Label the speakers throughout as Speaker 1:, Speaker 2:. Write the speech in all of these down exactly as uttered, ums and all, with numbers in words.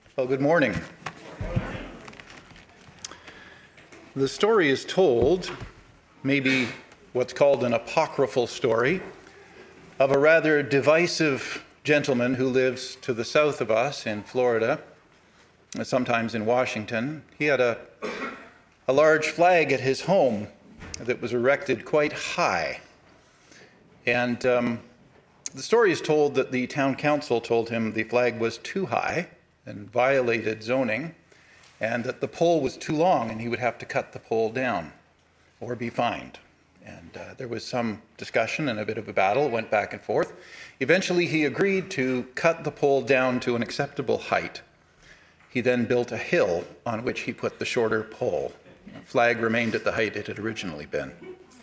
Speaker 1: Well, good morning. The story is told, maybe what's called an apocryphal story, of a rather divisive gentleman who lives to the south of us in Florida, sometimes in Washington. He had a, a large flag at his home that was erected quite high. And um, the story is told that the town council told him the flag was too high and violated zoning, and that the pole was too long and he would have to cut the pole down or be fined. And uh, there was some discussion and a bit of a battle, went back and forth. Eventually he agreed to cut the pole down to an acceptable height. He then built a hill on which he put the shorter pole. The flag remained at the height it had originally been.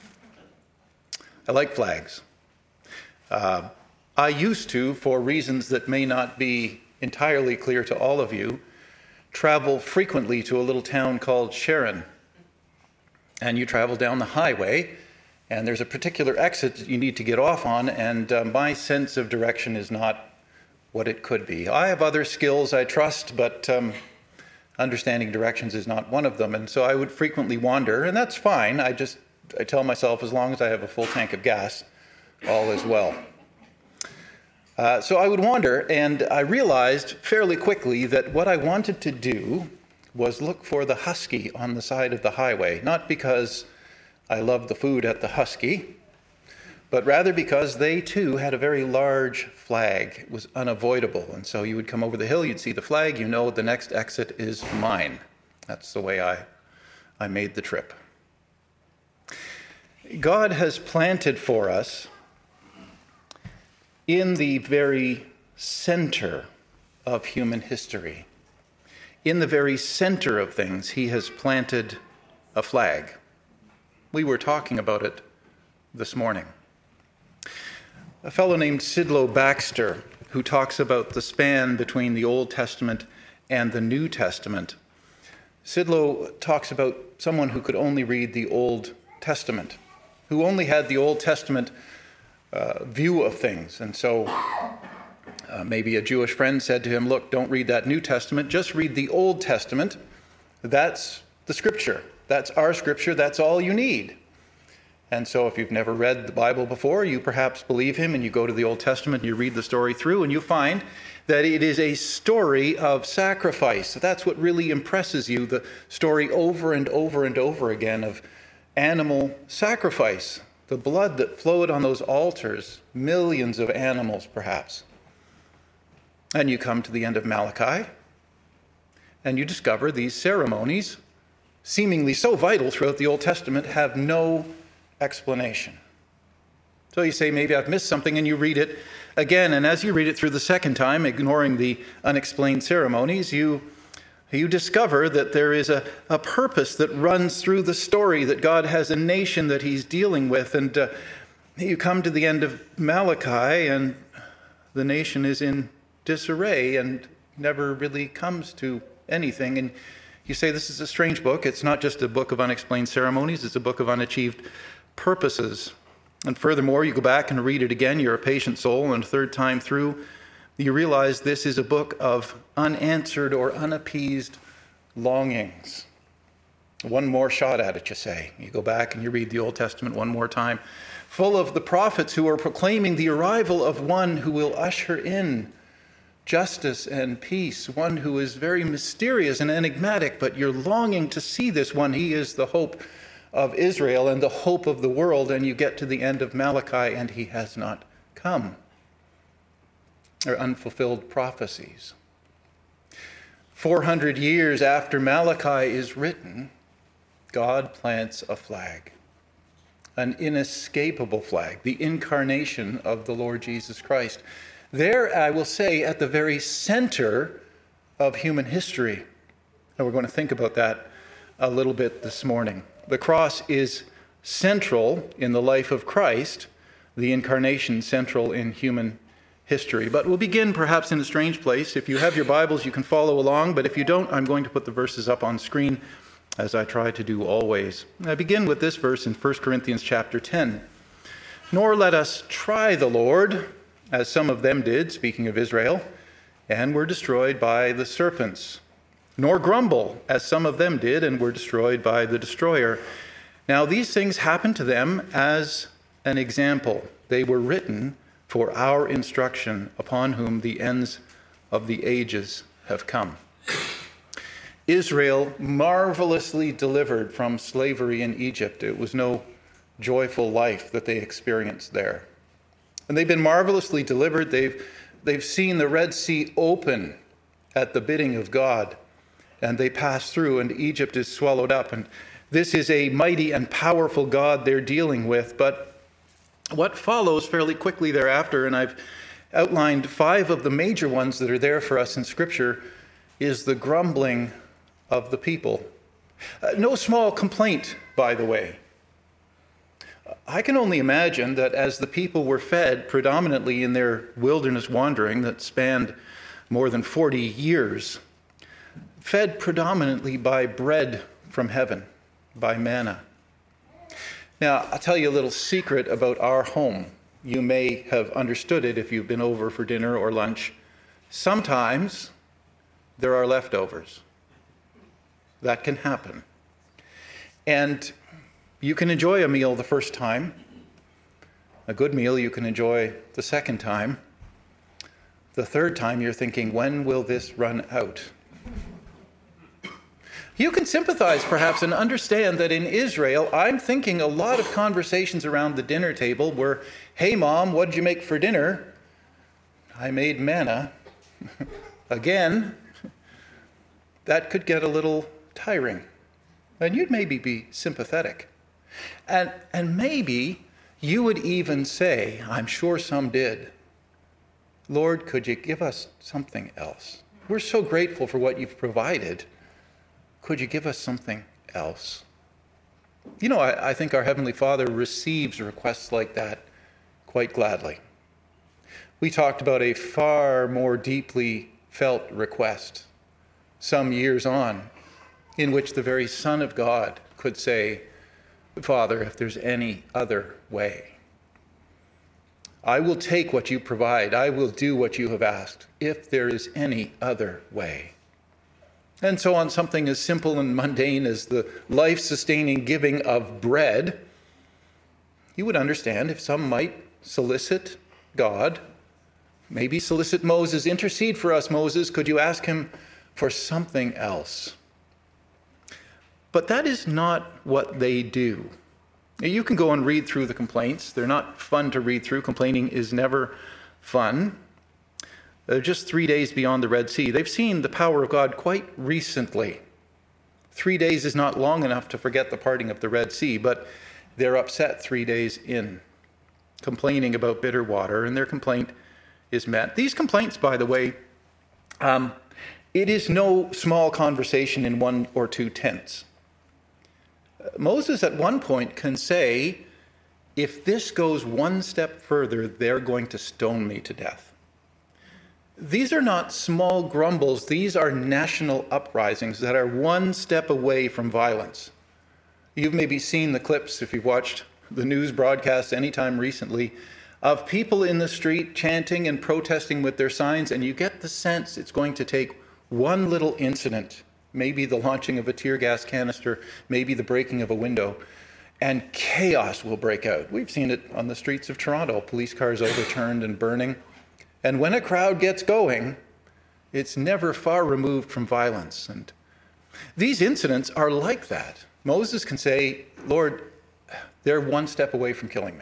Speaker 1: I like flags. Uh, I used to, for reasons that may not be entirely clear to all of you, travel frequently to a little town called Sharon. And you travel down the highway, and there's a particular exit that you need to get off on, and uh, my sense of direction is not what it could be. I have other skills I trust, but um, understanding directions is not one of them. And so I would frequently wander, and that's fine. I just, I tell myself, as long as I have a full tank of gas, all is well. Uh, so I would wander, and I realized fairly quickly that what I wanted to do was look for the Husky on the side of the highway, not because I loved the food at the Husky, but rather because they too had a very large flag. It was unavoidable, and so you would come over the hill, you'd see the flag, you know the next exit is mine. That's the way I, I made the trip. God has planted for us, in the very center of human history, in the very center of things, he has planted a flag. We were talking about it this morning. A fellow named Sidlow Baxter, who talks about the span between the Old Testament and the New Testament. Sidlow talks about someone who could only read the Old Testament, who only had the Old Testament Uh, view of things. And so uh, maybe a Jewish friend said to him, look, don't read that New Testament, just read the Old Testament. That's the scripture. That's our scripture. That's all you need. And so if you've never read the Bible before, you perhaps believe him and you go to the Old Testament and you read the story through and you find that it is a story of sacrifice. That's what really impresses you, the story over and over and over again of animal sacrifice. The blood that flowed on those altars, millions of animals perhaps. And you come to the end of Malachi, and you discover these ceremonies, seemingly so vital throughout the Old Testament, have no explanation. So you say, maybe I've missed something, and you read it again. And as you read it through the second time, ignoring the unexplained ceremonies, you You discover that there is a, a purpose that runs through the story, that God has a nation that he's dealing with. And uh, you come to the end of Malachi and the nation is in disarray and never really comes to anything. And you say, this is a strange book. It's not just a book of unexplained ceremonies. It's a book of unachieved purposes. And furthermore, you go back and read it again. You're a patient soul, and a third time through, you realize this is a book of unanswered or unappeased longings. One more shot at it, you say. You go back and you read the Old Testament one more time, full of the prophets who are proclaiming the arrival of one who will usher in justice and peace, one who is very mysterious and enigmatic, but you're longing to see this one. He is the hope of Israel and the hope of the world, and you get to the end of Malachi and he has not come. Or unfulfilled prophecies. four hundred years after Malachi is written, God plants a flag, an inescapable flag, the incarnation of the Lord Jesus Christ. There, I will say, at the very center of human history. And we're going to think about that a little bit this morning. The cross is central in the life of Christ, the incarnation central in human history. But we'll begin perhaps in a strange place. If you have your Bibles, you can follow along, but if you don't, I'm going to put the verses up on screen as I try to do always. I begin with this verse in First Corinthians chapter ten. Nor let us try the Lord, as some of them did, speaking of Israel, and were destroyed by the serpents, nor grumble, as some of them did, and were destroyed by the destroyer. Now these things happened to them as an example. They were written for our instruction, upon whom the ends of the ages have come. Israel marvelously delivered from slavery in Egypt. It was no joyful life that they experienced there. And they've been marvelously delivered. They've, they've seen the Red Sea open at the bidding of God, and they pass through, and Egypt is swallowed up. And this is a mighty and powerful God they're dealing with. But what follows fairly quickly thereafter, and I've outlined five of the major ones that are there for us in Scripture, is the grumbling of the people. Uh, no small complaint, by the way. I can only imagine that as the people were fed predominantly in their wilderness wandering that spanned more than forty years, fed predominantly by bread from heaven, by manna. Now, I'll tell you a little secret about our home. You may have understood it if you've been over for dinner or lunch. Sometimes there are leftovers. That can happen. And you can enjoy a meal the first time. A good meal you can enjoy the second time. The third time you're thinking, when will this run out? You can sympathize perhaps and understand that in Israel, I'm thinking a lot of conversations around the dinner table were, hey mom, what did you make for dinner? I made manna. Again, that could get a little tiring. And you'd maybe be sympathetic. And, and maybe you would even say, I'm sure some did, Lord, could you give us something else? We're so grateful for what you've provided. Could you give us something else? You know, I, I think our Heavenly Father receives requests like that quite gladly. We talked about a far more deeply felt request some years on, in which the very Son of God could say, Father, if there's any other way, I will take what you provide. I will do what you have asked, if there is any other way. And so on something as simple and mundane as the life-sustaining giving of bread, you would understand if some might solicit God, maybe solicit Moses, intercede for us, Moses, could you ask him for something else? But that is not what they do. You can go and read through the complaints. They're not fun to read through. Complaining is never fun. They're just three days beyond the Red Sea. They've seen the power of God quite recently. Three days is not long enough to forget the parting of the Red Sea, but they're upset three days in, complaining about bitter water, and their complaint is met. These complaints, by the way, um, it is no small conversation in one or two tents. Moses at one point can say, if this goes one step further, they're going to stone me to death. These are not small grumbles. These are national uprisings that are one step away from violence. You've maybe seen the clips, if you've watched the news broadcasts anytime recently, of people in the street chanting and protesting with their signs, and you get the sense it's going to take one little incident, maybe the launching of a tear gas canister, maybe the breaking of a window, and chaos will break out. We've seen it on the streets of Toronto, police cars overturned and burning. And when a crowd gets going, it's never far removed from violence. And these incidents are like that. Moses can say, Lord, they're one step away from killing me.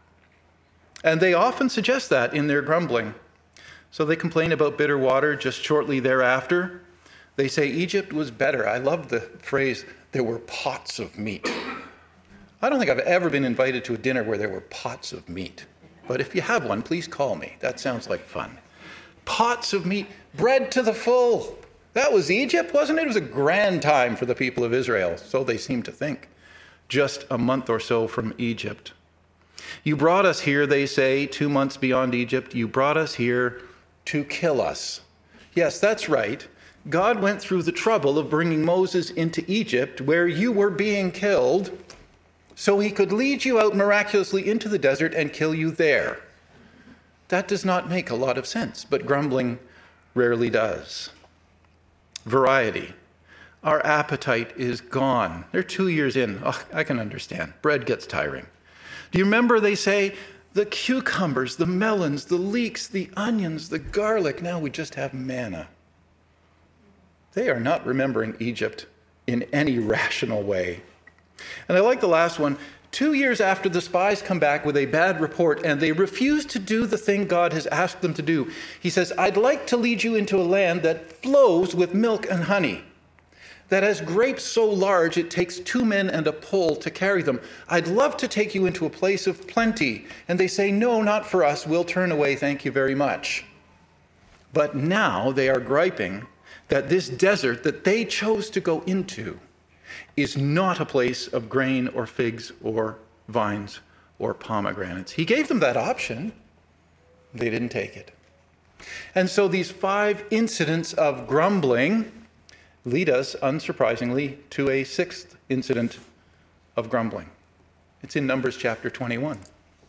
Speaker 1: And they often suggest that in their grumbling. So they complain about bitter water just shortly thereafter. They say Egypt was better. I love the phrase, there were pots of meat. I don't think I've ever been invited to a dinner where there were pots of meat. But if you have one, please call me. That sounds like fun. Pots of meat, bread to the full. That was Egypt, wasn't it? It was a grand time for the people of Israel, so they seem to think. Just a month or so from Egypt. You brought us here, they say, two months beyond Egypt. You brought us here to kill us. Yes, that's right. God went through the trouble of bringing Moses into Egypt, where you were being killed, so he could lead you out miraculously into the desert and kill you there. That does not make a lot of sense, but grumbling rarely does. Variety. Our appetite is gone. They're two years in. Oh, I can understand. Bread gets tiring. Do you remember they say, the cucumbers, the melons, the leeks, the onions, the garlic, now we just have manna. They are not remembering Egypt in any rational way. And I like the last one. Two years after the spies come back with a bad report and they refuse to do the thing God has asked them to do, he says, I'd like to lead you into a land that flows with milk and honey, that has grapes so large it takes two men and a pole to carry them. I'd love to take you into a place of plenty. And they say, no, not for us. We'll turn away. Thank you very much. But now they are griping that this desert that they chose to go into is not a place of grain or figs or vines or pomegranates. He gave them that option. They didn't take it. And so these five incidents of grumbling lead us, unsurprisingly, to a sixth incident of grumbling. It's in Numbers chapter twenty-one.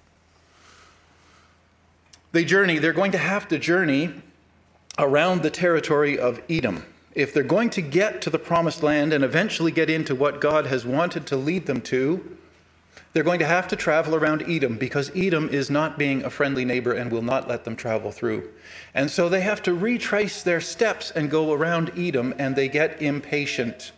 Speaker 1: They journey, they're going to have to journey around the territory of Edom. If they're going to get to the promised land and eventually get into what God has wanted to lead them to, they're going to have to travel around Edom because Edom is not being a friendly neighbor and will not let them travel through. And so they have to retrace their steps and go around Edom, and they get impatient.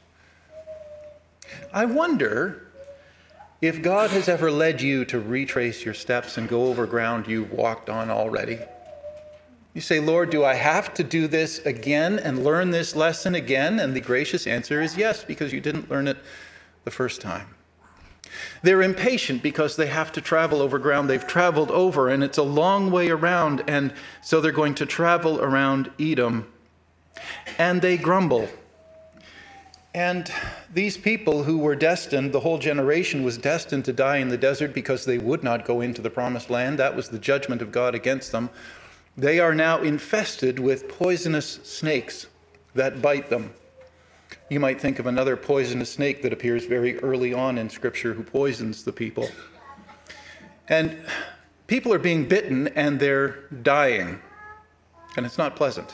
Speaker 1: I wonder if God has ever led you to retrace your steps and go over ground you've walked on already. You say, Lord, do I have to do this again and learn this lesson again? And the gracious answer is yes, because you didn't learn it the first time. They're impatient because they have to travel over ground they've traveled over, and it's a long way around, and so they're going to travel around Edom. And they grumble. And these people who were destined, the whole generation was destined to die in the desert because they would not go into the promised land. That was the judgment of God against them. They are now infested with poisonous snakes that bite them. You might think of another poisonous snake that appears very early on in Scripture who poisons the people. And people are being bitten and they're dying. And it's not pleasant.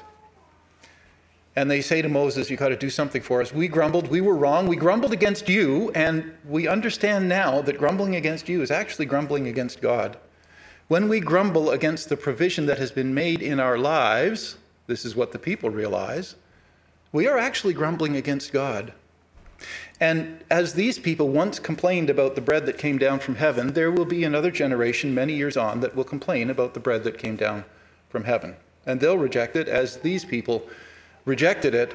Speaker 1: And they say to Moses, you've got to do something for us. We grumbled, we were wrong, we grumbled against you, and we understand now that grumbling against you is actually grumbling against God. When we grumble against the provision that has been made in our lives, this is what the people realize, we are actually grumbling against God. And as these people once complained about the bread that came down from heaven, there will be another generation many years on that will complain about the bread that came down from heaven. And they'll reject it as these people rejected it.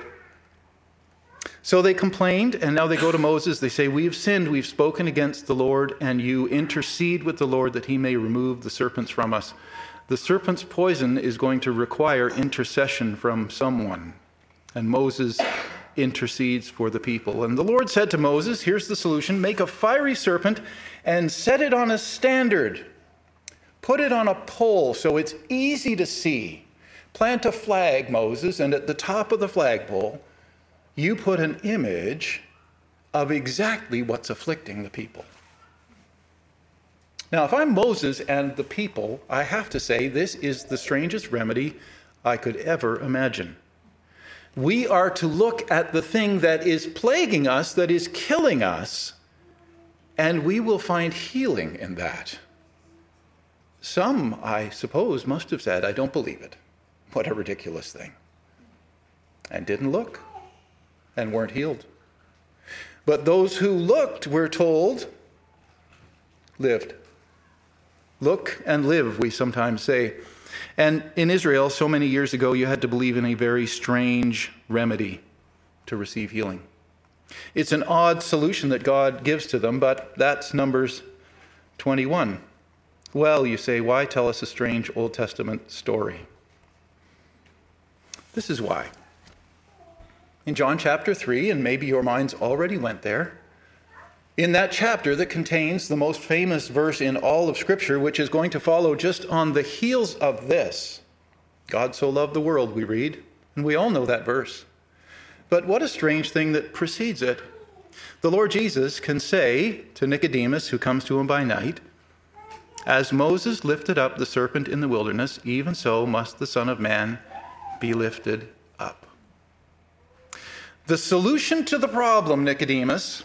Speaker 1: So they complained, and now they go to Moses. They say, we've sinned, we've spoken against the Lord, and you intercede with the Lord that he may remove the serpents from us. The serpent's poison is going to require intercession from someone. And Moses intercedes for the people. And the Lord said to Moses, here's the solution, make a fiery serpent and set it on a standard. Put it on a pole so it's easy to see. Plant a flag, Moses, and at the top of the flagpole, you put an image of exactly what's afflicting the people. Now, if I'm Moses and the people, I have to say this is the strangest remedy I could ever imagine. We are to look at the thing that is plaguing us, that is killing us, and we will find healing in that. Some, I suppose, must have said, I don't believe it. What a ridiculous thing. And didn't look and weren't healed. But those who looked, we're told, lived. Look and live, we sometimes say. And in Israel, so many years ago, you had to believe in a very strange remedy to receive healing. It's an odd solution that God gives to them, but that's Numbers twenty-one. Well, you say, why tell us a strange Old Testament story? This is why. In John chapter three, and maybe your minds already went there, in that chapter that contains the most famous verse in all of Scripture, which is going to follow just on the heels of this. God so loved the world, we read, and we all know that verse. But what a strange thing that precedes it. The Lord Jesus can say to Nicodemus, who comes to him by night, as Moses lifted up the serpent in the wilderness, even so must the Son of Man be lifted up. The solution to the problem, Nicodemus,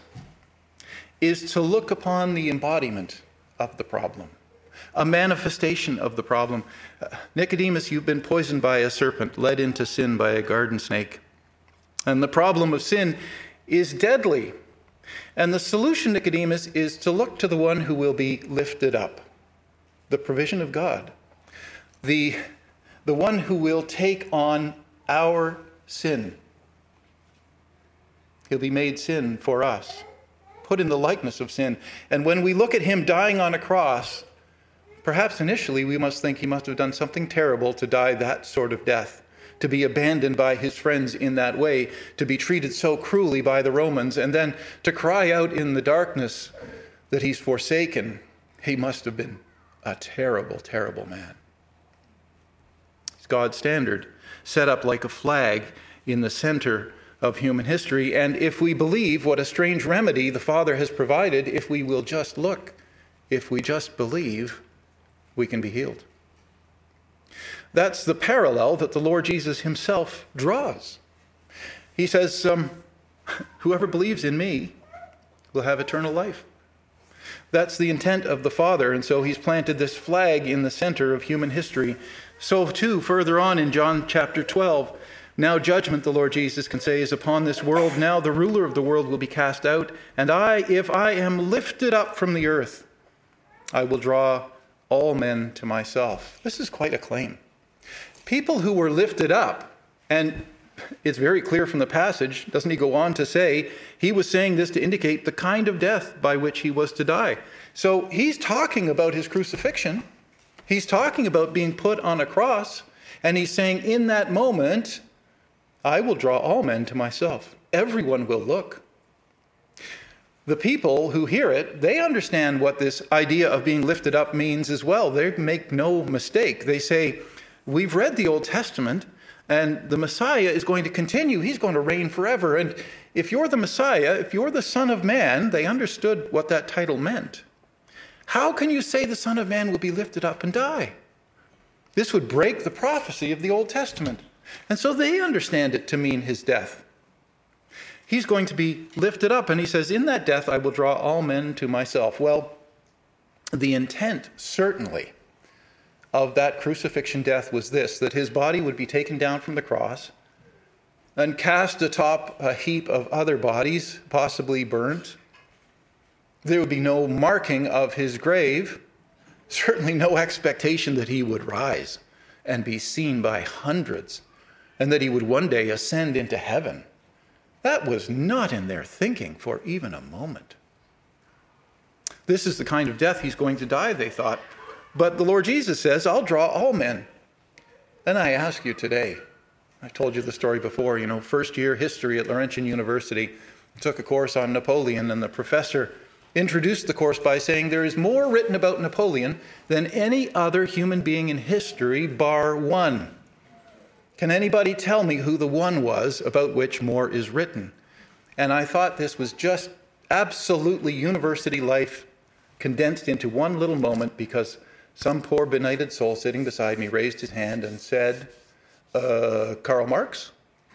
Speaker 1: is to look upon the embodiment of the problem, a manifestation of the problem. Uh, Nicodemus, you've been poisoned by a serpent, led into sin by a garden snake. And the problem of sin is deadly. And the solution, Nicodemus, is to look to the one who will be lifted up, the provision of God, the, the one who will take on our sin. He'll be made sin for us, put in the likeness of sin. And when we look at him dying on a cross, perhaps initially we must think he must have done something terrible to die that sort of death, to be abandoned by his friends in that way, to be treated so cruelly by the Romans, and then to cry out in the darkness that he's forsaken. He must have been a terrible, terrible man. It's God's standard, set up like a flag in the center of human history. And if we believe, what a strange remedy the Father has provided, if we will just look, if we just believe, we can be healed. That's the parallel that the Lord Jesus himself draws. He says, um, whoever believes in me will have eternal life. That's the intent of the Father, and so he's planted this flag in the center of human history. So too, further on in John chapter twelve, now judgment, the Lord Jesus can say, is upon this world. Now the ruler of the world will be cast out. And I, if I am lifted up from the earth, I will draw all men to myself. This is quite a claim. People who were lifted up, and it's very clear from the passage, doesn't he go on to say, he was saying this to indicate the kind of death by which he was to die. So he's talking about his crucifixion. He's talking about being put on a cross. And he's saying, in that moment, I will draw all men to myself. Everyone will look. The people who hear it, they understand what this idea of being lifted up means as well. They make no mistake. They say, we've read the Old Testament, and the Messiah is going to continue. He's going to reign forever. And if you're the Messiah, if you're the Son of Man, they understood what that title meant. How can you say the Son of Man will be lifted up and die? This would break the prophecy of the Old Testament. And so they understand it to mean his death. He's going to be lifted up, and he says, in that death I will draw all men to myself. Well, the intent, certainly, of that crucifixion death was this, that his body would be taken down from the cross and cast atop a heap of other bodies, possibly burnt. There would be no marking of his grave, certainly no expectation that he would rise and be seen by hundreds, and that he would one day ascend into heaven. That was not in their thinking for even a moment. This is the kind of death he's going to die, they thought. But the Lord Jesus says, I'll draw all men. And I ask you today, I told you the story before, you know, first year history at Laurentian University, I took a course on Napoleon, and the professor introduced the course by saying there is more written about Napoleon than any other human being in history, bar one. Can anybody tell me who the one was about which more is written? And I thought this was just absolutely university life condensed into one little moment, because some poor benighted soul sitting beside me raised his hand and said, uh, Karl Marx?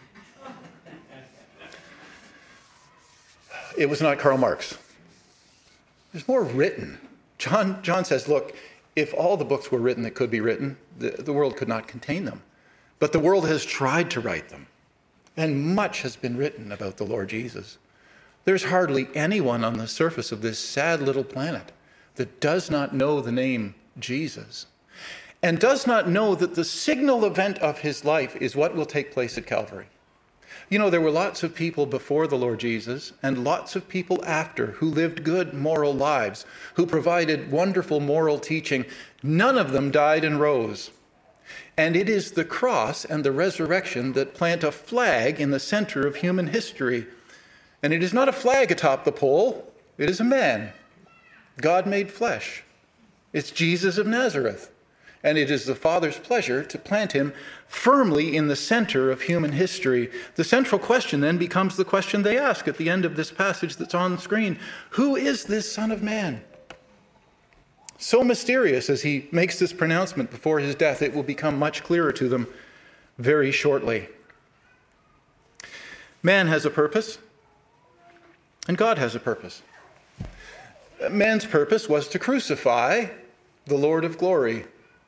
Speaker 1: It was not Karl Marx. There's more written. John, John says, look, if all the books were written that could be written, the, the world could not contain them. But the world has tried to write them, and much has been written about the Lord Jesus. There's hardly anyone on the surface of this sad little planet that does not know the name Jesus, and does not know that the signal event of his life is what will take place at Calvary. You know, there were lots of people before the Lord Jesus and lots of people after who lived good moral lives, who provided wonderful moral teaching. None of them died and rose. And it is the cross and the resurrection that plant a flag in the center of human history. And it is not a flag atop the pole, it is a man, God made flesh. It's Jesus of Nazareth. And it is the Father's pleasure to plant him firmly in the center of human history. The central question then becomes the question they ask at the end of this passage that's on the screen. Who is this Son of Man? So mysterious as he makes this pronouncement before his death, it will become much clearer to them. very shortly. Man has a purpose, and God has a purpose. Man's purpose was to crucify the Lord of glory.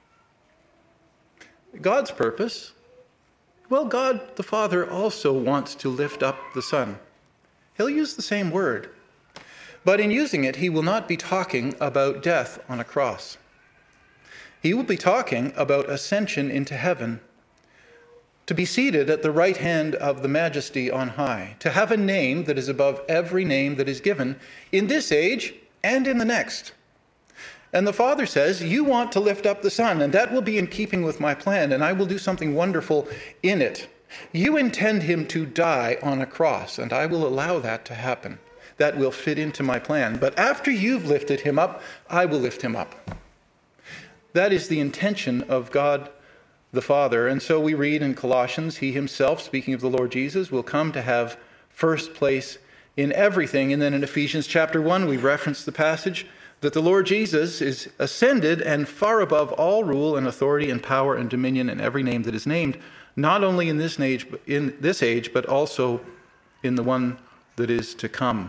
Speaker 1: God's purpose, well, God the Father also wants to lift up the Son. He'll use the same word, but in using it, he will not be talking about death on a cross. He will be talking about ascension into heaven, to be seated at the right hand of the Majesty on high, to have a name that is above every name that is given in this age and in the next. And the Father says, you want to lift up the Son, and that will be in keeping with my plan, and I will do something wonderful in it. You intend him to die on a cross, and I will allow that to happen. That will fit into my plan. But after you've lifted him up, I will lift him up. That is the intention of God the Father. And so we read in Colossians, he himself, speaking of the Lord Jesus, will come to have first place in everything. And then in Ephesians chapter one, we reference the passage that the Lord Jesus is ascended and far above all rule and authority and power and dominion and every name that is named, not only in this age, in this age, but also in the one that is to come.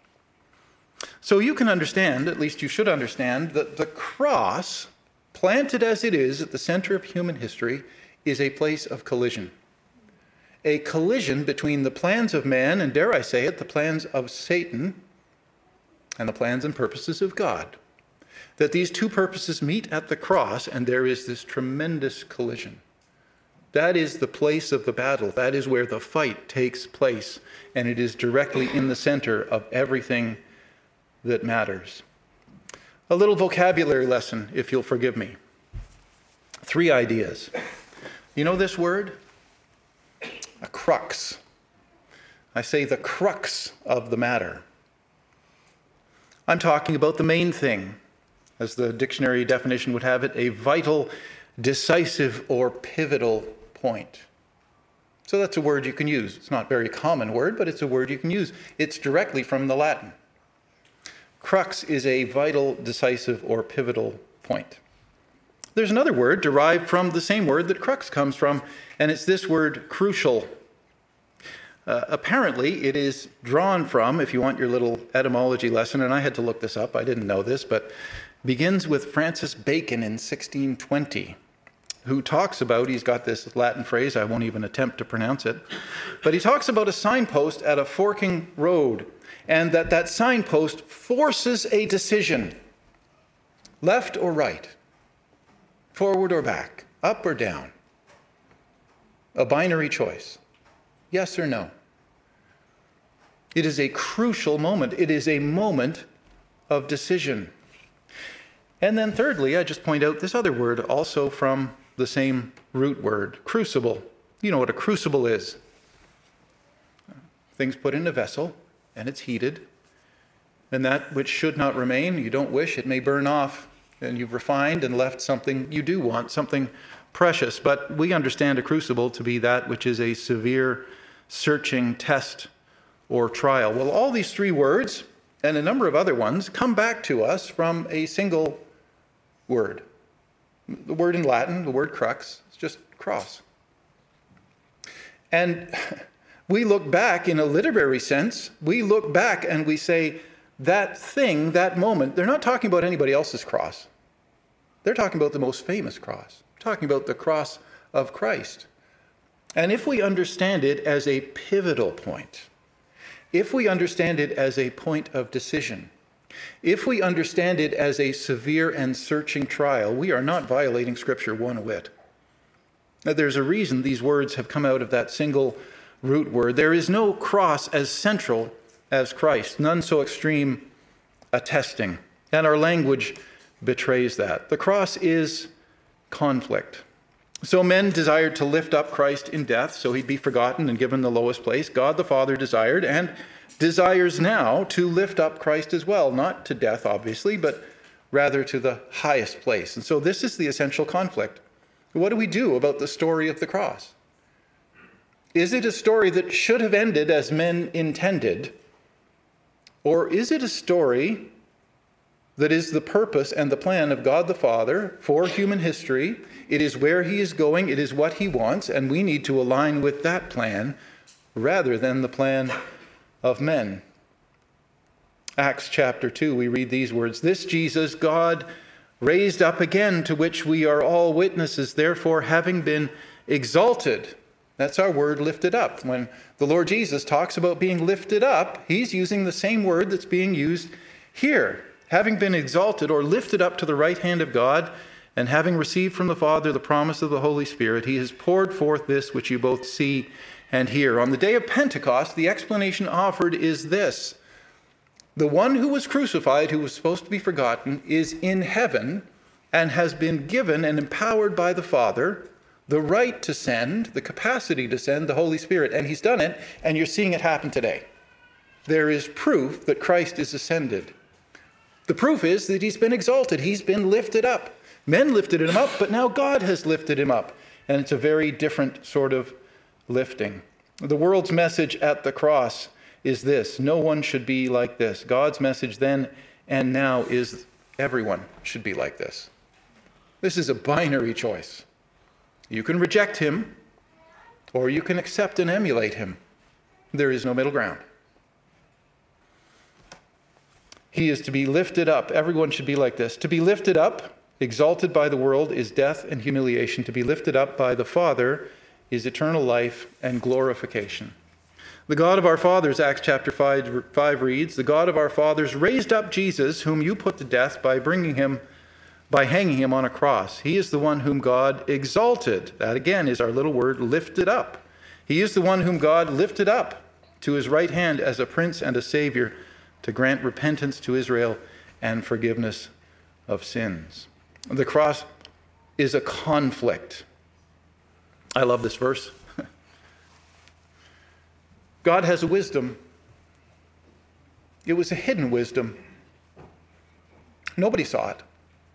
Speaker 1: So you can understand, at least you should understand, that the cross, planted as it is at the center of human history, is a place of collision. A collision between the plans of man, and dare I say it, the plans of Satan, and the plans and purposes of God. That these two purposes meet at the cross, and there is this tremendous collision. That is the place of the battle. That is where the fight takes place, and it is directly in the center of everything that matters. A little vocabulary lesson, if you'll forgive me. Three ideas. You know this word? A crux. I say the crux of the matter. I'm talking about the main thing, as the dictionary definition would have it, a vital, decisive, or pivotal point. So that's a word you can use. It's not a very common word, but it's a word you can use. It's directly from the Latin. Crux is a vital, decisive, or pivotal point. There's another word derived from the same word that crux comes from, and it's this word crucial. Uh, apparently, it is drawn from, if you want your little etymology lesson, and I had to look this up, I didn't know this, but begins with Francis Bacon in sixteen twenty, who talks about, he's got this Latin phrase, I won't even attempt to pronounce it, but he talks about a signpost at a forking road, and that that signpost forces a decision, left or right, forward or back, up or down, a binary choice, yes or no. It is a crucial moment. It is a moment of decision. And then thirdly, I just point out this other word, also from the same root word, crucible. You know what a crucible is. Things put in a vessel, and it's heated. And that which should not remain, you don't wish, it may burn off, and you've refined and left something you do want, something precious. But we understand a crucible to be that which is a severe, searching test or trial. Well, all these three words, and a number of other ones, come back to us from a single word. The word in Latin, the word crux, is just cross. And we look back in a literary sense, we look back and we say, that thing, that moment, they're not talking about anybody else's cross. They're talking about the most famous cross. They're talking about the cross of Christ. And if we understand it as a pivotal point, if we understand it as a point of decision, if we understand it as a severe and searching trial, we are not violating Scripture one whit. Now, there's a reason these words have come out of that single root word. There is no cross as central as Christ, none so extreme a testing. And our language betrays that. The cross is conflict. So men desired to lift up Christ in death, so he'd be forgotten and given the lowest place. God the Father desired and desires now to lift up Christ as well, not to death, obviously, but rather to the highest place. And so this is the essential conflict. What do we do about the story of the cross? Is it a story that should have ended as men intended? Or is it a story that is the purpose and the plan of God the Father for human history. It is where he is going. It is what he wants. And we need to align with that plan rather than the plan of men. Acts chapter two, we read these words. This Jesus God raised up again, to which we are all witnesses. Therefore, having been exalted. That's our word, lifted up. When the Lord Jesus talks about being lifted up, he's using the same word that's being used here. Having been exalted or lifted up to the right hand of God, and having received from the Father the promise of the Holy Spirit, he has poured forth this which you both see and hear. On the day of Pentecost, the explanation offered is this. The one who was crucified, who was supposed to be forgotten, is in heaven and has been given and empowered by the Father the right to send, the capacity to send the Holy Spirit. And he's done it, and you're seeing it happen today. There is proof that Christ is ascended. The proof is that he's been exalted. He's been lifted up. Men lifted him up, but now God has lifted him up. And it's a very different sort of lifting. The world's message at the cross is this. No one should be like this. God's message then and now is everyone should be like this. This is a binary choice. You can reject him, or you can accept and emulate him. There is no middle ground. He is to be lifted up. Everyone should be like this. To be lifted up, exalted by the world, is death and humiliation. To be lifted up by the Father is eternal life and glorification. The God of our fathers, Acts chapter five, five reads, the God of our fathers raised up Jesus, whom you put to death by bringing him by hanging him on a cross. He is the one whom God exalted. That again is our little word, lifted up. He is the one whom God lifted up to his right hand as a prince and a savior to grant repentance to Israel and forgiveness of sins. The cross is a conflict. I love this verse. God has a wisdom. It was a hidden wisdom. Nobody saw it.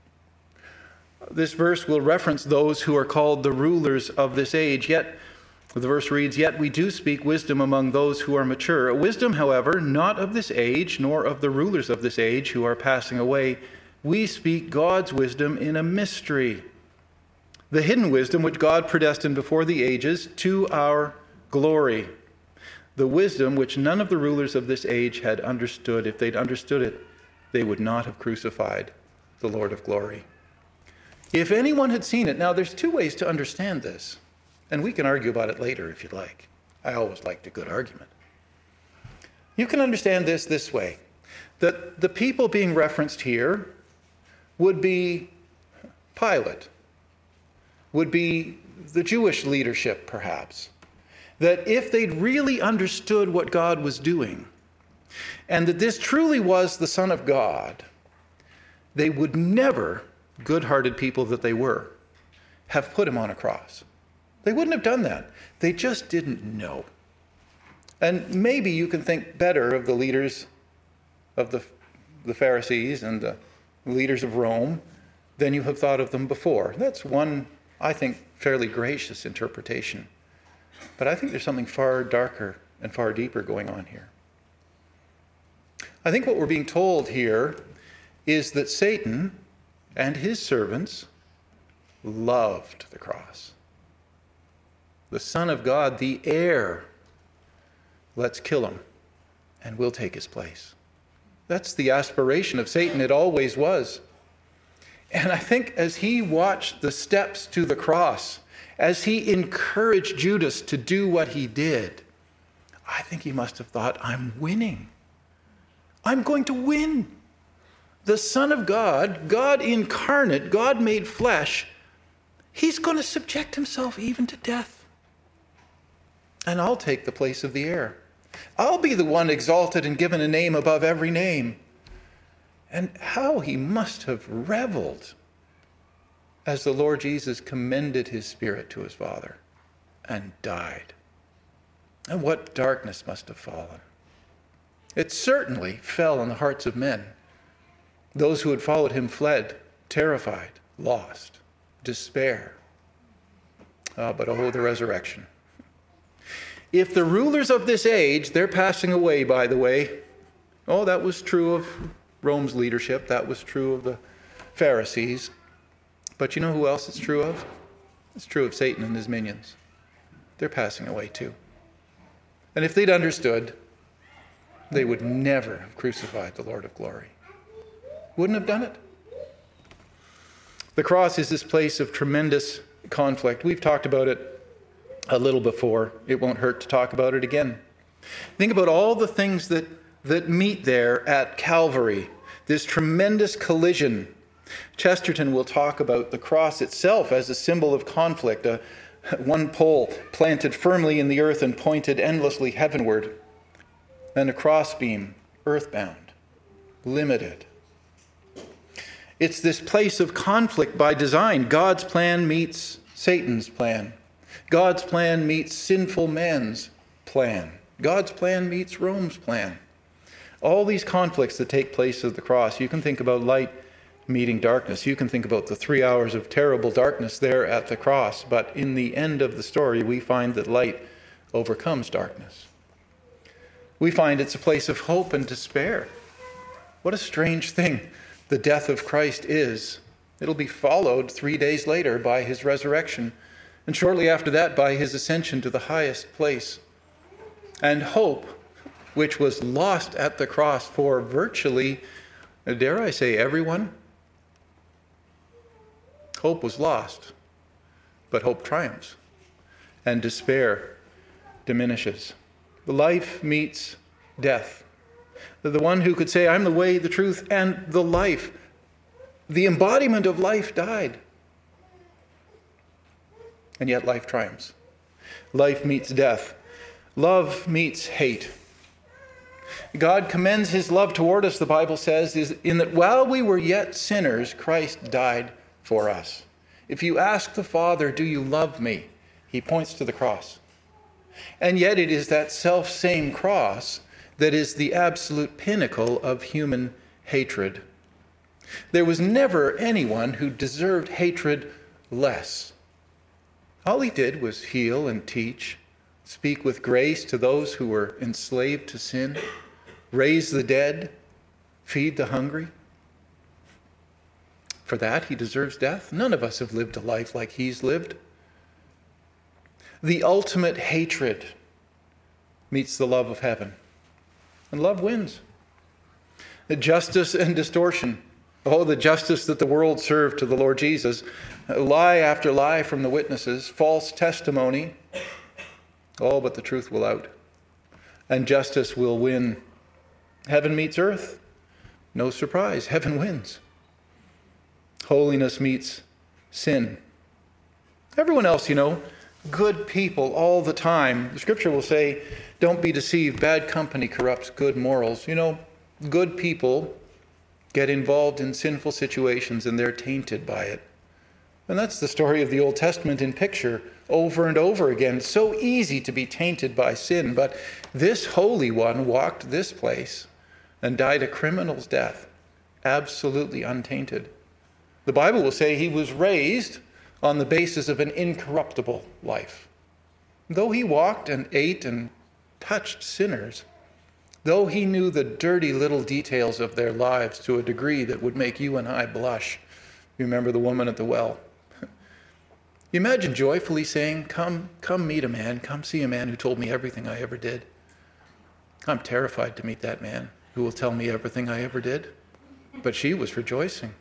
Speaker 1: This verse will reference those who are called the rulers of this age. Yet, the verse reads, yet we do speak wisdom among those who are mature. A wisdom, however, not of this age, nor of the rulers of this age who are passing away. We speak God's wisdom in a mystery. The hidden wisdom which God predestined before the ages to our glory. The wisdom which none of the rulers of this age had understood. If they'd understood it, they would not have crucified the Lord of glory. If anyone had seen it, now there's two ways to understand this, and we can argue about it later if you'd like. I always liked a good argument. You can understand this this way, that the people being referenced here would be Pilate, would be the Jewish leadership perhaps, that if they'd really understood what God was doing, and that this truly was the Son of God, they would never, good-hearted people that they were, have put him on a cross. They wouldn't have done that. They just didn't know. And maybe you can think better of the leaders of the, the Pharisees and the leaders of Rome than you have thought of them before. That's one, I think, fairly gracious interpretation. But I think there's something far darker and far deeper going on here. I think what we're being told here is that Satan and his servants loved the cross. The Son of God, the heir, let's kill him and we'll take his place. That's the aspiration of Satan. It always was. And I think as he watched the steps to the cross, as he encouraged Judas to do what he did, I think he must have thought, I'm winning. I'm going to win. The Son of God, God incarnate, God made flesh, he's going to subject himself even to death. And I'll take the place of the heir. I'll be the one exalted and given a name above every name. And how he must have reveled as the Lord Jesus commended his spirit to his Father and died. And what darkness must have fallen. It certainly fell on the hearts of men. Those who had followed him fled, terrified, lost, despair. Ah, but oh, the resurrection. If the rulers of this age, they're passing away, by the way. Oh, that was true of Rome's leadership. That was true of the Pharisees. But you know who else it's true of? It's true of Satan and his minions. They're passing away too. And if they'd understood, they would never have crucified the Lord of glory. Wouldn't have done it. The cross is this place of tremendous conflict. We've talked about it a little before. It won't hurt to talk about it again. Think about all the things that, that meet there at Calvary. This tremendous collision. Chesterton will talk about the cross itself as a symbol of conflict. A, one pole planted firmly in the earth and pointed endlessly heavenward. And a crossbeam, earthbound, limited. It's this place of conflict by design. God's plan meets Satan's plan. God's plan meets sinful man's plan. God's plan meets Rome's plan. All these conflicts that take place at the cross, you can think about light meeting darkness. You can think about the three hours of terrible darkness there at the cross. But in the end of the story, we find that light overcomes darkness. We find it's a place of hope and despair. What a strange thing the death of Christ is. It'll be followed three days later by his resurrection, and shortly after that by his ascension to the highest place. And hope, which was lost at the cross for virtually, dare I say, everyone, hope was lost, but hope triumphs, and despair diminishes. Life meets death. The one who could say, I'm the way, the truth, and the life. The embodiment of life died. And yet life triumphs. Life meets death. Love meets hate. God commends his love toward us, the Bible says, is in that while we were yet sinners, Christ died for us. If you ask the Father, do you love me? He points to the cross. And yet it is that self-same cross that is the absolute pinnacle of human hatred. There was never anyone who deserved hatred less. All he did was heal and teach, speak with grace to those who were enslaved to sin, raise the dead, feed the hungry. For that, he deserves death. None of us have lived a life like he's lived. The ultimate hatred meets the love of heaven. And love wins. The justice and distortion. Oh, the justice that the world served to the Lord Jesus. Lie after lie from the witnesses. False testimony. Oh, but the truth will out. And justice will win. Heaven meets earth. No surprise. Heaven wins. Holiness meets sin. Everyone else, you know, good people all the time. The scripture will say, don't be deceived. Bad company corrupts good morals. You know, good people get involved in sinful situations and they're tainted by it. And that's the story of the Old Testament in picture over and over again. It's so easy to be tainted by sin, but this Holy One walked this place and died a criminal's death, absolutely untainted. The Bible will say he was raised on the basis of an incorruptible life. Though he walked and ate and touched sinners, though he knew the dirty little details of their lives to a degree that would make you and I blush. You remember the woman at the well. You imagine joyfully saying, come, come meet a man, come see a man who told me everything I ever did. I'm terrified to meet that man who will tell me everything I ever did. But she was rejoicing.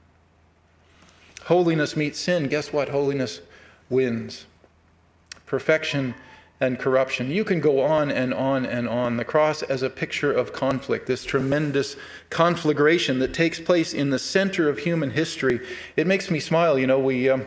Speaker 1: Holiness meets sin. Guess what? Holiness wins. Perfection and corruption. You can go on and on and on. The cross as a picture of conflict, this tremendous conflagration that takes place in the center of human history. It makes me smile. You know, we um,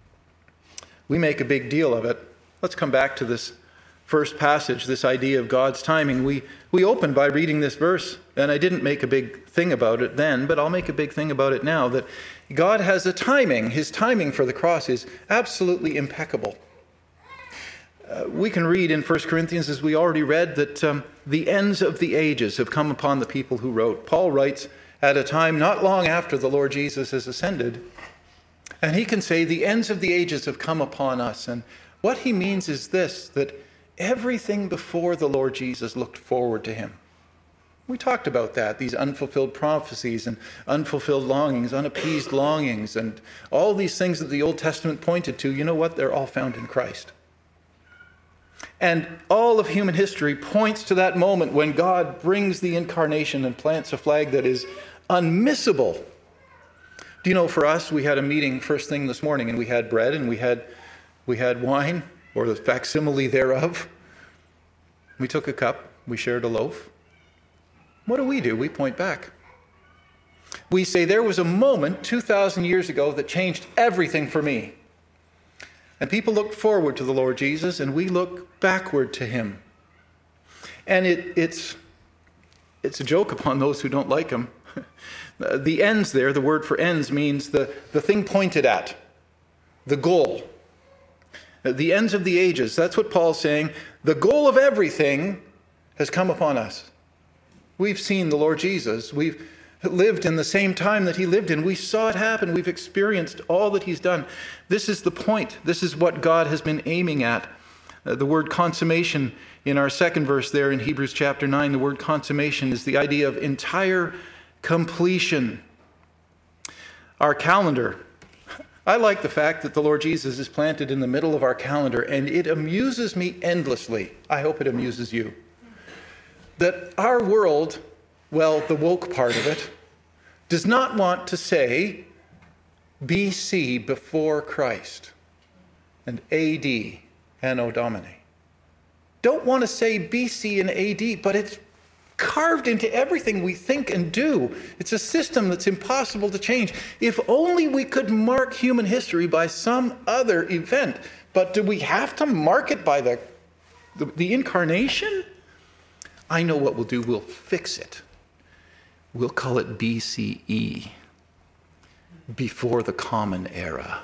Speaker 1: we make a big deal of it. Let's come back to this first passage, this idea of God's timing. We we opened by reading this verse, and I didn't make a big thing about it then, but I'll make a big thing about it now, that God has a timing. His timing for the cross is absolutely impeccable. Uh, we can read in First Corinthians, as we already read, that um, the ends of the ages have come upon the people who wrote. Paul writes at a time not long after the Lord Jesus has ascended, and he can say the ends of the ages have come upon us. And what he means is this, that everything before the Lord Jesus looked forward to him. We talked about that, these unfulfilled prophecies and unfulfilled longings, unappeased longings, and all these things that the Old Testament pointed to. You know what? They're all found in Christ. And all of human history points to that moment when God brings the incarnation and plants a flag that is unmissable. Do you know, for us, we had a meeting first thing this morning, and we had bread and we had we had wine, or the facsimile thereof. We took a cup, we shared a loaf. What do we do? We point back. We say, there was a moment two thousand years ago that changed everything for me. And people looked forward to the Lord Jesus, and we look backward to him. And it, it's, it's a joke upon those who don't like him. The ends there, the word for ends, means the, the thing pointed at, the goal. The ends of the ages. That's what Paul's saying. The goal of everything has come upon us. We've seen the Lord Jesus. We've lived in the same time that he lived in. We saw it happen. We've experienced all that he's done. This is the point. This is what God has been aiming at. Uh, the word consummation in our second verse there in Hebrews chapter nine, the word consummation is the idea of entire completion. Our calendar. I like the fact that the Lord Jesus is planted in the middle of our calendar, and it amuses me endlessly. I hope it amuses you. That our world, well, the woke part of it, does not want to say B C, before Christ, and A D, Anno Domini. Don't want to say B C and A D, but it's carved into everything we think and do. It's a system that's impossible to change. If only we could mark human history by some other event. But do we have to mark it by the, the, the incarnation? I know what we'll do. We'll fix it. We'll call it B C E, before the Common Era.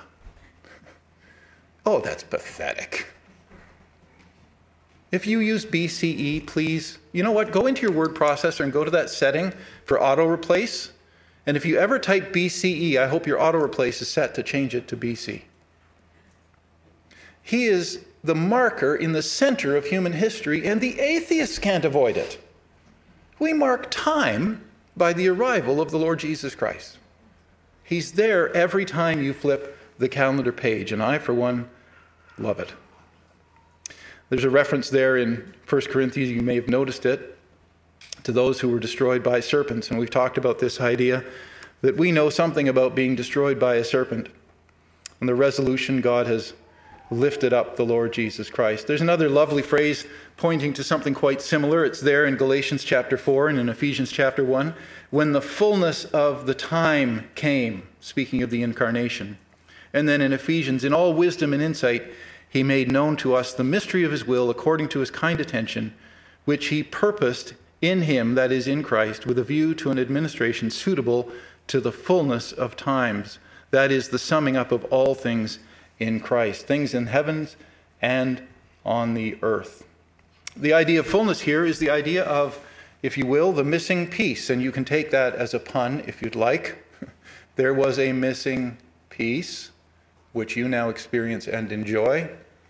Speaker 1: Oh, that's pathetic. If you use B C E, please, you know what? Go into your word processor and go to that setting for auto replace. And if you ever type B C E, I hope your auto replace is set to change it to B C. He is the marker in the center of human history, and the atheists can't avoid it. We mark time by the arrival of the Lord Jesus Christ. He's there every time you flip the calendar page, and I, for one, love it. There's a reference there in First Corinthians, you may have noticed it, to those who were destroyed by serpents. And we've talked about this idea that we know something about being destroyed by a serpent. And the resolution, God has lifted up the Lord Jesus Christ. There's another lovely phrase pointing to something quite similar. It's there in Galatians chapter four and in Ephesians chapter one. When the fullness of the time came, speaking of the incarnation. And then in Ephesians, in all wisdom and insight, he made known to us the mystery of his will according to his kind attention, which he purposed in him, that is in Christ, with a view to an administration suitable to the fullness of times. That is the summing up of all things in Christ, things in heavens and on the earth. The idea of fullness here is the idea of, if you will, the missing piece, and you can take that as a pun if you'd like. There was a missing piece, which you now experience and enjoy.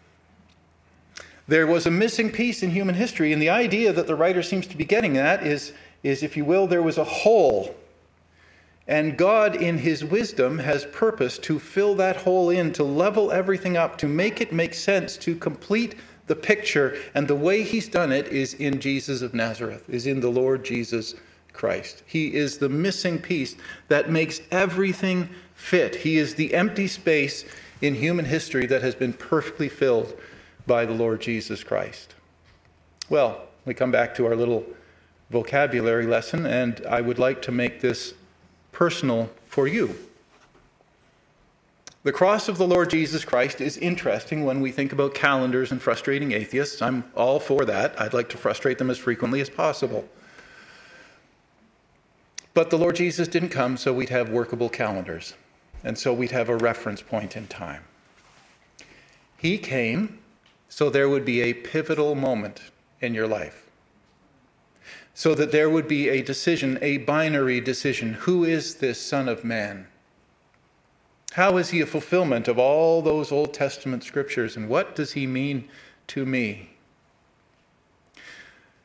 Speaker 1: There was a missing piece in human history, and the idea that the writer seems to be getting at is, is, if you will, there was a hole. And God, in his wisdom, has purposed to fill that hole in, to level everything up, to make it make sense, to complete the picture. And the way he's done it is in Jesus of Nazareth, is in the Lord Jesus Christ. He is the missing piece that makes everything fit. He is the empty space in human history that has been perfectly filled by the Lord Jesus Christ. Well, we come back to our little vocabulary lesson, and I would like to make this personal for you. The cross of the Lord Jesus Christ is interesting when we think about calendars and frustrating atheists. I'm all for that. I'd like to frustrate them as frequently as possible. But the Lord Jesus didn't come so we'd have workable calendars, and so we'd have a reference point in time. He came so there would be a pivotal moment in your life, so that there would be a decision, a binary decision. Who is this Son of Man? How is he a fulfillment of all those Old Testament scriptures, and what does he mean to me?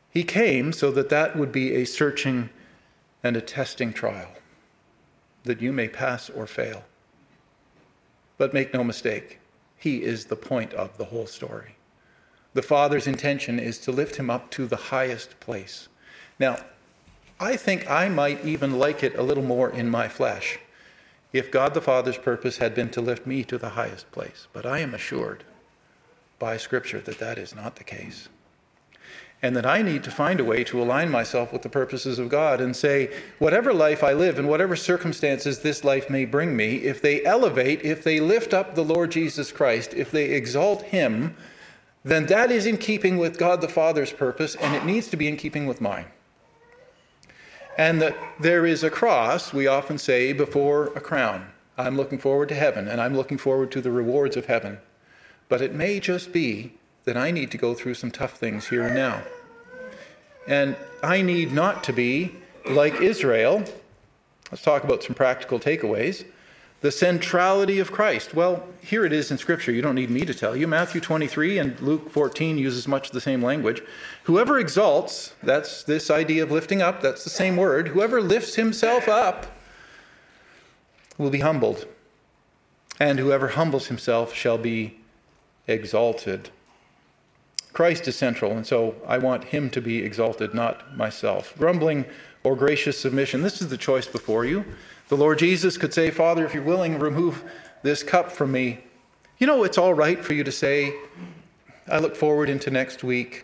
Speaker 1: He came so that that would be a searching and a testing trial, that you may pass or fail. But make no mistake, he is the point of the whole story. The Father's intention is to lift him up to the highest place. Now, I think I might even like it a little more in my flesh if God the Father's purpose had been to lift me to the highest place. But I am assured by Scripture that that is not the case. And that I need to find a way to align myself with the purposes of God and say, whatever life I live and whatever circumstances this life may bring me, if they elevate, if they lift up the Lord Jesus Christ, if they exalt him, then that is in keeping with God the Father's purpose, and it needs to be in keeping with mine. And that there is a cross, we often say, before a crown. I'm looking forward to heaven, and I'm looking forward to the rewards of heaven. But it may just be that I need to go through some tough things here and now. And I need not to be like Israel. Let's talk about some practical takeaways. The centrality of Christ. Well, here it is in Scripture. You don't need me to tell you. Matthew twenty-three and Luke fourteen uses much the same language. Whoever exalts, that's this idea of lifting up, that's the same word. Whoever lifts himself up will be humbled. And whoever humbles himself shall be exalted. Christ is central, and so I want him to be exalted, not myself. Grumbling or gracious submission. This is the choice before you. The Lord Jesus could say, Father, if you're willing, remove this cup from me. You know, it's all right for you to say, I look forward into next week.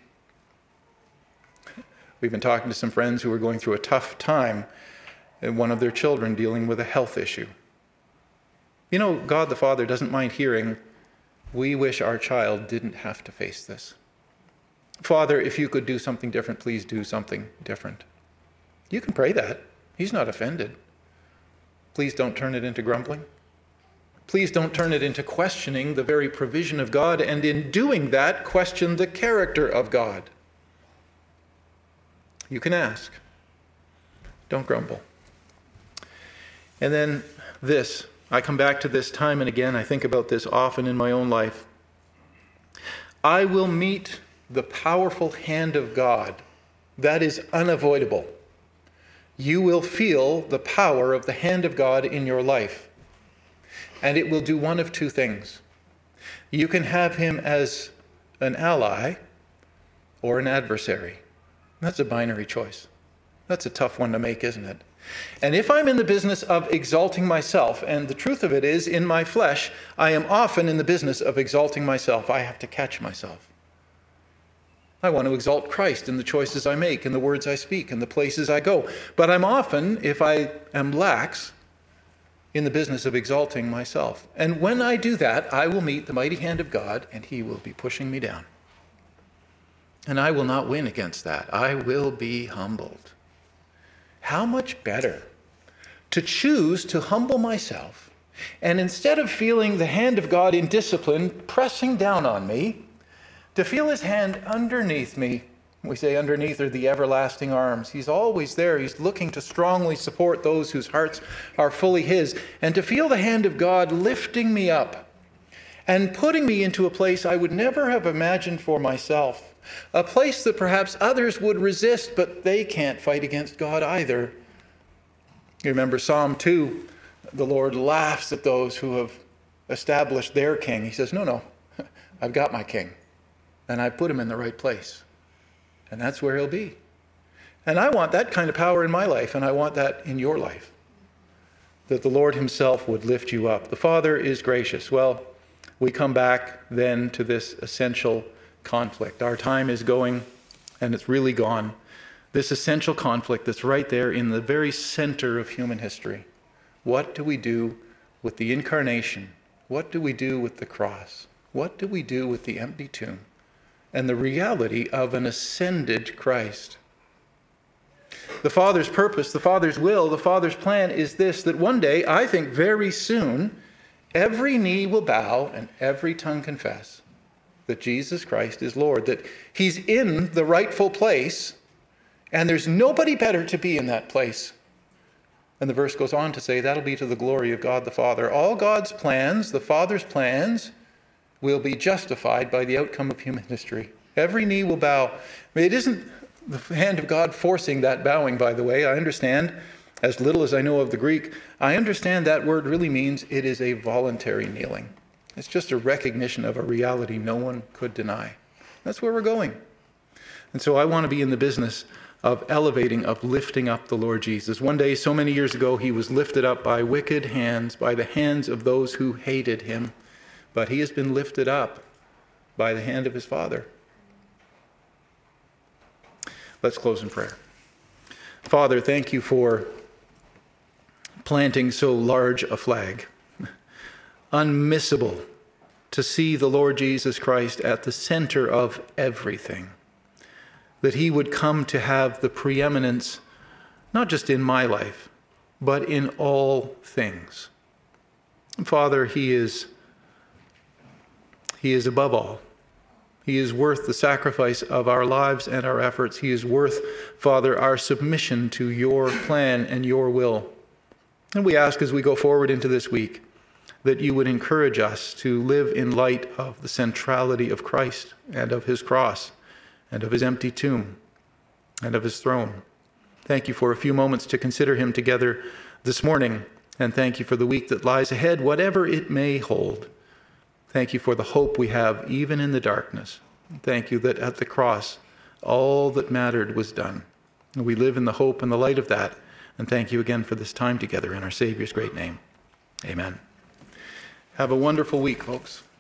Speaker 1: We've been talking to some friends who are going through a tough time, and one of their children dealing with a health issue. You know, God the Father doesn't mind hearing, we wish our child didn't have to face this. Father, if you could do something different, please do something different. You can pray that. He's not offended. Please don't turn it into grumbling. Please don't turn it into questioning the very provision of God, and in doing that, question the character of God. You can ask. Don't grumble. And then this, I come back to this time and again. I think about this often in my own life. I will meet the powerful hand of God. That is unavoidable. You will feel the power of the hand of God in your life. And it will do one of two things. You can have him as an ally or an adversary. That's a binary choice. That's a tough one to make, isn't it? And if I'm in the business of exalting myself, and the truth of it is, in my flesh, I am often in the business of exalting myself. I have to catch myself. I want to exalt Christ in the choices I make, in the words I speak, in the places I go. But I'm often, if I am lax, in the business of exalting myself. And when I do that, I will meet the mighty hand of God, and he will be pushing me down. And I will not win against that. I will be humbled. How much better to choose to humble myself, and instead of feeling the hand of God in discipline pressing down on me, to feel his hand underneath me. We say underneath are the everlasting arms. He's always there. He's looking to strongly support those whose hearts are fully his. And to feel the hand of God lifting me up and putting me into a place I would never have imagined for myself. A place that perhaps others would resist, but they can't fight against God either. You remember Psalm two, the Lord laughs at those who have established their king. He says, no, no, I've got my king. And I put him in the right place. And that's where he'll be. And I want that kind of power in my life, and I want that in your life. That the Lord himself would lift you up. The Father is gracious. Well, we come back then to this essential conflict. Our time is going, and it's really gone. This essential conflict that's right there in the very center of human history. What do we do with the incarnation? What do we do with the cross? What do we do with the empty tomb? And the reality of an ascended Christ. The Father's purpose, the Father's will, the Father's plan is this, that one day, I think very soon, every knee will bow and every tongue confess that Jesus Christ is Lord, that he's in the rightful place, and there's nobody better to be in that place. And the verse goes on to say that'll be to the glory of God the Father. All God's plans, the Father's plans, will be justified by the outcome of human history. Every knee will bow. I mean, it isn't the hand of God forcing that bowing, by the way. I understand, as little as I know of the Greek, I understand that word really means it is a voluntary kneeling. It's just a recognition of a reality no one could deny. That's where we're going. And so I want to be in the business of elevating, of lifting up the Lord Jesus. One day, so many years ago, he was lifted up by wicked hands, by the hands of those who hated him. But he has been lifted up by the hand of his Father. Let's close in prayer. Father, thank you for planting so large a flag. Unmissable to see the Lord Jesus Christ at the center of everything. That he would come to have the preeminence, not just in my life, but in all things. Father, he is, he is above all. He is worth the sacrifice of our lives and our efforts. He is worth, Father, our submission to your plan and your will. And we ask as we go forward into this week that you would encourage us to live in light of the centrality of Christ and of his cross and of his empty tomb and of his throne. Thank you for a few moments to consider him together this morning, and thank you for the week that lies ahead, whatever it may hold. Thank you for the hope we have even in the darkness. Thank you that at the cross, all that mattered was done. And we live in the hope and the light of that. And thank you again for this time together in our Savior's great name. Amen. Have a wonderful week, folks.